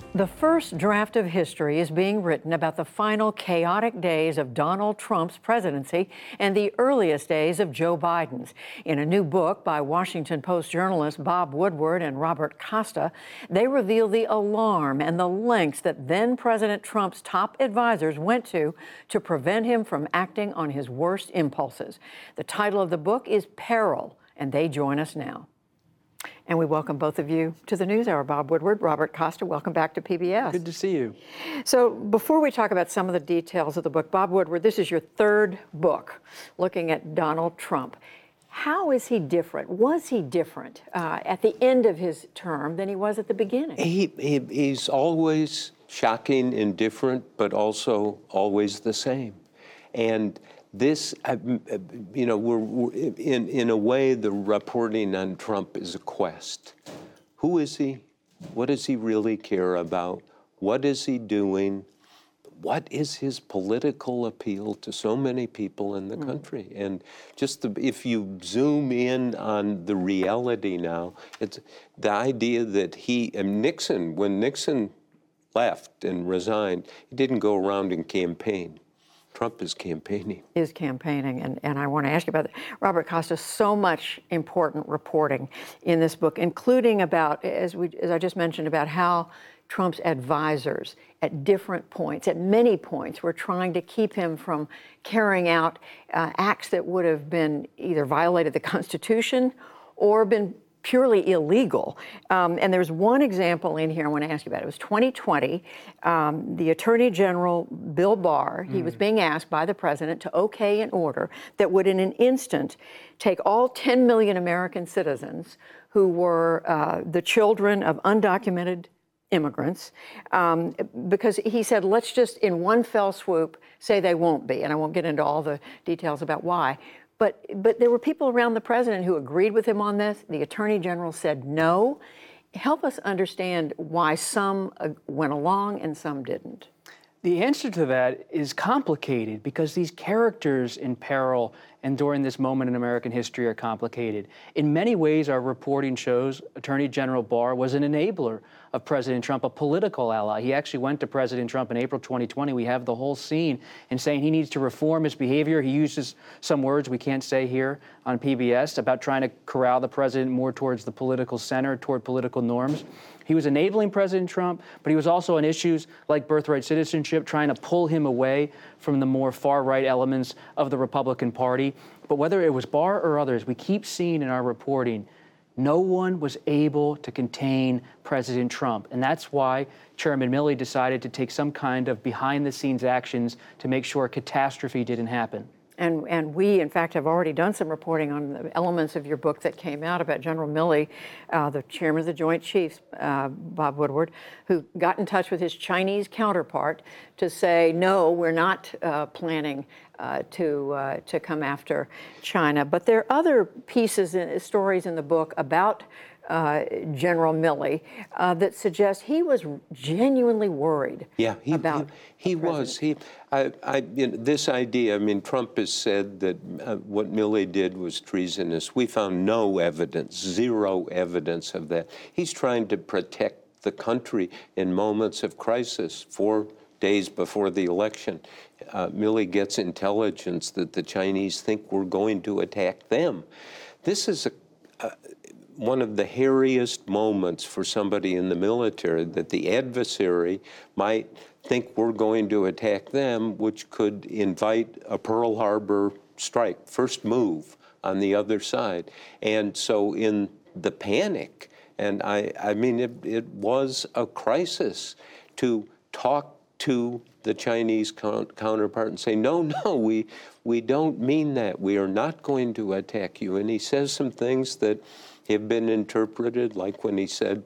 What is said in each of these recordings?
The first draft of history is being written about the final chaotic days of Donald Trump's presidency and the earliest days of Joe Biden's. In a new book by Washington Post journalists Bob Woodward and Robert Costa, they reveal the alarm and the lengths that then President Trump's top advisors went to prevent him from acting on his worst impulses. The title of the book is Peril, and they join us now. And we welcome both of you to the NewsHour. Bob Woodward, Robert Costa, welcome back to PBS. Good to see you. So before we talk about some of the details of the book, Bob Woodward, this is your third book looking at Donald Trump. How is he different? Was he different at the end of his term than he was at the beginning? He's always shocking and different, but also always the same. And this, we're in a way, the reporting on Trump is a quest. Who is he? What does he really care about? What is he doing? What is his political appeal to so many people in the country? And just if you zoom in on the reality now, it's the idea that when Nixon left and resigned, he didn't go around and campaign. Trump is campaigning. And I want to ask you about that. Robert Costa, so much important reporting in this book, including about, as I just mentioned, about how Trump's advisors at many points, were trying to keep him from carrying out acts that would have been either violated the Constitution or been purely illegal. And there's one example in here I want to ask you about. It was 2020. The Attorney General, Bill Barr, he was being asked by the president to okay an order that would in an instant take all 10 million American citizens who were the children of undocumented immigrants, because he said, let's just in one fell swoop say they won't be. And I won't get into all the details about why. But there were people around the president who agreed with him on this. The Attorney General said no. Help us understand why some went along and some didn't. The answer to that is complicated because these characters in peril and during this moment in American history are complicated. In many ways, our reporting shows Attorney General Barr was an enabler of President Trump, a political ally. He actually went to President Trump in April 2020. We have the whole scene in saying he needs to reform his behavior. He uses some words we can't say here on PBS about trying to corral the president more towards the political center, toward political norms. He was enabling President Trump, but he was also on issues like birthright citizenship, trying to pull him away from the more far-right elements of the Republican Party. But whether it was Barr or others, we keep seeing in our reporting, no one was able to contain President Trump. And that's why Chairman Milley decided to take some kind of behind-the-scenes actions to make sure a catastrophe didn't happen. And we, in fact, have already done some reporting on the elements of your book that came out about General Milley, the chairman of the Joint Chiefs, Bob Woodward, who got in touch with his Chinese counterpart to say, no, we're not planning to come after China. But there are other pieces and stories in the book about General Milley that suggest he was genuinely worried. Yeah, he was. This idea, Trump has said that what Milley did was treasonous. We found no evidence, zero evidence of that. He's trying to protect the country in moments of crisis. 4 days before the election, Milley gets intelligence that the Chinese think we're going to attack them. This is one of the hairiest moments for somebody in the military, that the adversary might think we're going to attack them, which could invite a Pearl Harbor strike, first move on the other side. And so in the panic, and it was a crisis to talk to the Chinese counterpart and say, no, we don't mean that. We are not going to attack you. And he says some things that have been interpreted, like when he said,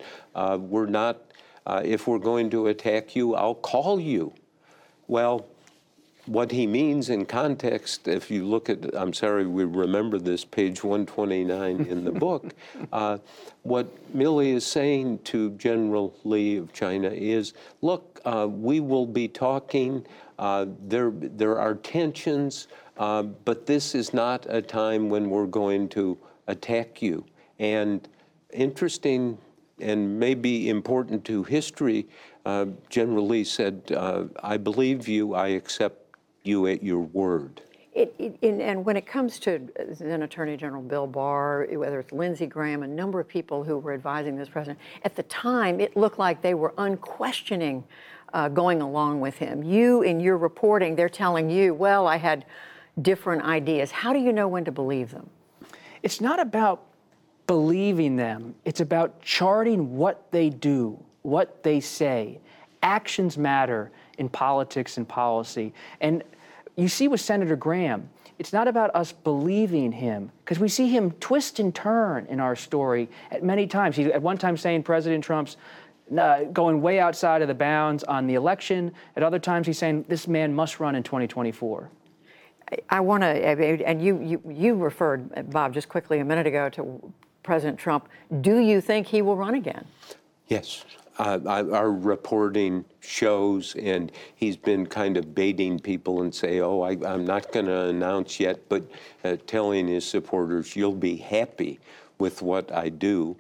if we're going to attack you, I'll call you. Well, what he means in context, if you look at, we remember this, page 129 in the book, what Milley is saying to General Lee of China is, look, we will be talking, there are tensions, but this is not a time when we're going to attack you. And interesting and maybe important to history, General Lee said, I believe you, I accept you at your word. And when it comes to then Attorney General Bill Barr, whether it's Lindsey Graham, a number of people who were advising this president, at the time it looked like they were unquestioning going along with him. You, in your reporting, they're telling you, well, I had different ideas. How do you know when to believe them? It's not about believing them. It's about charting what they do, what they say. Actions matter in politics and policy. And you see with Senator Graham, it's not about us believing him, because we see him twist and turn in our story at many times. He's at one time saying President Trump's going way outside of the bounds on the election. At other times, he's saying this man must run in 2024. I want to, and you referred, Bob, just quickly a minute ago to President Trump. Do you think he will run again? Yes. Our reporting shows, and he's been kind of baiting people and say, oh, I'm not going to announce yet, but telling his supporters, you'll be happy with what I do.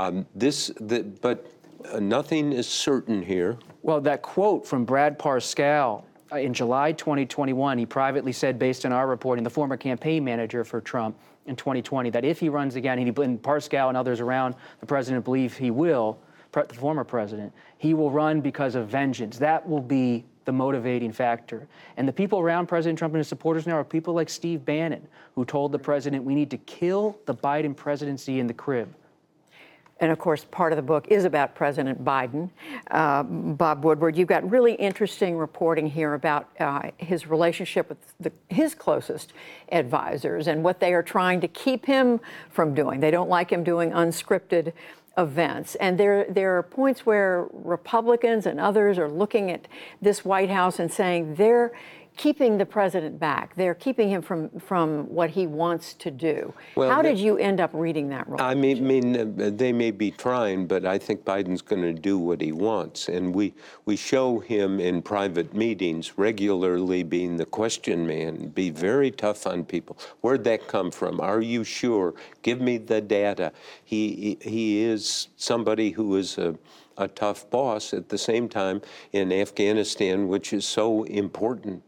But nothing is certain here. Well, that quote from Brad Parscale in July 2021, he privately said, based on our reporting, the former campaign manager for Trump in 2020, that if he runs again, and Parscale and others around the president believe he will, the former president, he will run because of vengeance. That will be the motivating factor. And the people around President Trump and his supporters now are people like Steve Bannon, who told the president we need to kill the Biden presidency in the crib. And of course, part of the book is about President Biden. Bob Woodward, you've got really interesting reporting here about his relationship with his closest advisors and what they are trying to keep him from doing. They don't like him doing unscripted events. And there are points where Republicans and others are looking at this White House and saying they're keeping the president back. They're keeping him from what he wants to do. Well, how did you end up reading that role? I mean, they may be trying, but I think Biden's going to do what he wants. And we show him in private meetings regularly being the question man, be very tough on people. Where'd that come from? Are you sure? Give me the data. He is somebody who is a tough boss. At the same time, in Afghanistan, which is so important,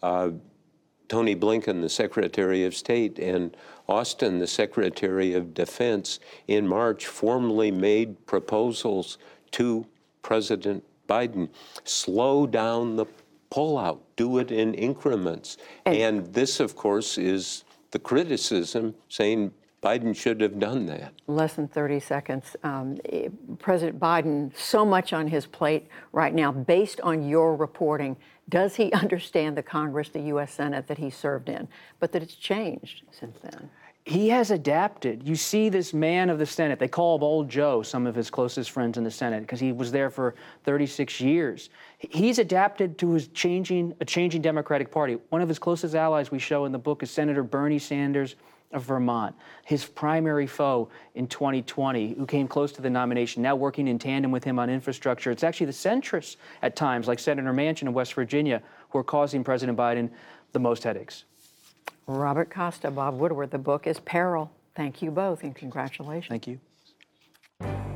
Tony Blinken, the Secretary of State, and Austin, the Secretary of Defense, in March formally made proposals to President Biden. Slow down the pullout, do it in increments. And this, of course, is the criticism saying Biden should have done that. Less than 30 seconds. President Biden, so much on his plate right now, based on your reporting. Does he understand the Congress, the U.S. Senate that he served in, but that it's changed since then? He has adapted. You see this man of the Senate, they call him Old Joe, some of his closest friends in the Senate, because he was there for 36 years. He's adapted to a changing Democratic Party. One of his closest allies we show in the book is Senator Bernie Sanders of Vermont, his primary foe in 2020, who came close to the nomination, now working in tandem with him on infrastructure. It's actually the centrists at times, like Senator Manchin in West Virginia, who are causing President Biden the most headaches. Robert Costa, Bob Woodward, the book is Peril. Thank you both, and congratulations. Thank you.